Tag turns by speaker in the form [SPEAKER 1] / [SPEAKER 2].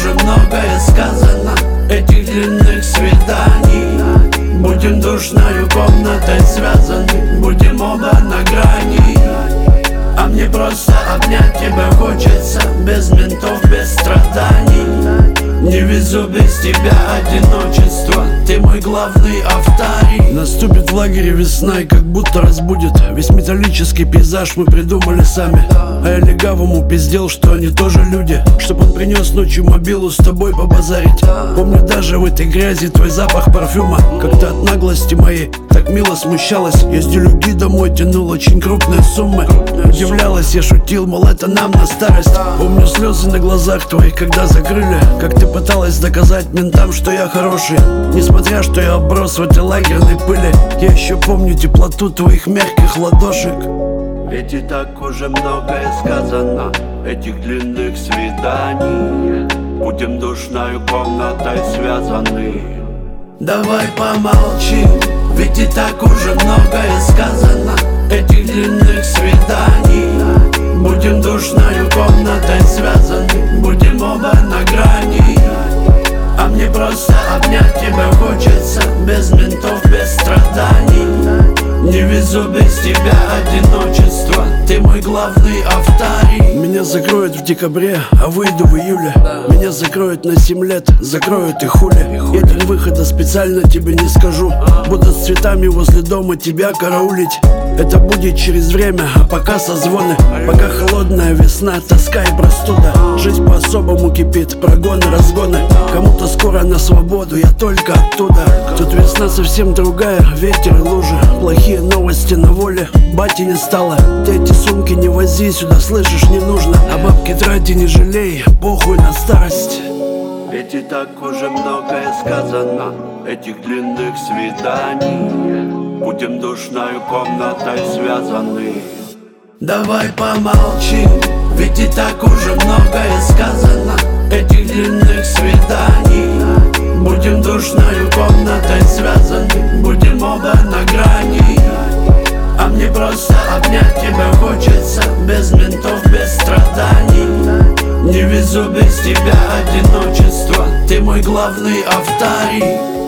[SPEAKER 1] уже многое сказано. Этих длинных свиданий будем душною комнатой связаны, будем оба на грани. А мне просто обнять тебя хочется, без ментов, без страданий. Не везу без тебя одиночество, ты мой главный авторий. Наступит в лагере весна и как будто разбудит. Весь металлический пейзаж мы придумали сами. А я легавому пиздел, что они тоже люди, чтоб он принес ночью мобилу с тобой побазарить. Помню даже в этой грязи твой запах парфюма. Как-то от наглости моей так мило смущалась. Я с делюги домой тянул очень крупные суммы. Удивлялась, я шутил, мол, это нам на старость. Помню слезы на глазах твоих, когда закрыли. Как ты пыталась доказать ментам, что я хороший, несмотря, что я оброс в этой лагерной пыли. Я еще помню теплоту твоих мягких ладошек. Ведь и так уже многое сказано. Этих длинных свиданий будем душною комнатой связаны. Давай помолчим, ведь и так уже многое сказано. Этих длинных свиданий будем душною комнатой связаны, будем оба на грани. А мне просто обнять тебя хочется, без ментов, без страданий. Не везу без тебя одиночество, ты мой главный авторий. Меня закроют в декабре, а выйду в июле. Меня закроют на 7 лет, закроют и хули. Я день выхода специально тебе не скажу. Буду с цветами возле дома тебя караулить. Это будет через время, а пока созвоны. Пока холодная весна, тоска и простуда. Жизнь по-особому кипит, прогоны, разгоны. Кому-то скоро на свободу, я только оттуда. Тут весна совсем другая, ветер и лужи. Плохие новости на воле, бати не стало. Ты эти сумки не вози сюда, слышишь, не нужно. А бабки трати не жалей, похуй на старость. Ведь и так уже многое сказано. Этих длинных свиданий будем душною комнатой связаны. Давай помолчим, ведь и так уже многое сказано. Этих длинных свиданий будем душною комнатой связаны, будем оба на грани. А мне просто обнять тебя хочется, без ментов, без страданий. Не везу без тебя одиночество, ты мой главный авторий.